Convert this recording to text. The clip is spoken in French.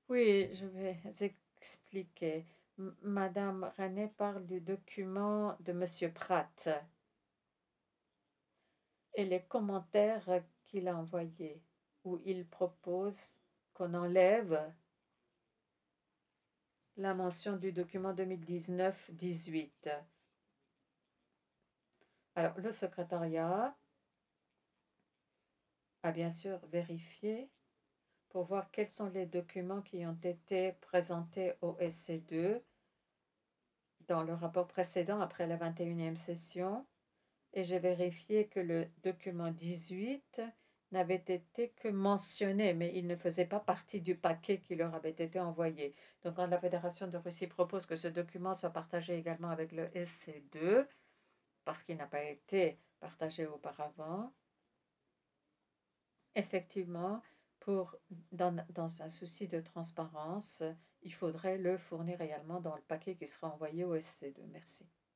Oui, je vais expliquer. Madame René parle du document de Monsieur Pratt et les commentaires qu'il a envoyés, où il propose qu'on enlève la mention du document 2019-18. Alors, le secrétariat a bien sûr vérifié pour voir quels sont les documents qui ont été présentés au SC2 dans le rapport précédent après la 21e session. Et j'ai vérifié que le document 18 n'avait été que mentionné, mais il ne faisait pas partie du paquet qui leur avait été envoyé. Donc, quand la Fédération de Russie propose que ce document soit partagé également avec le SC2, parce qu'il n'a pas été partagé auparavant, effectivement, dans un souci de transparence, il faudrait le fournir également dans le paquet qui sera envoyé au SC2. Merci.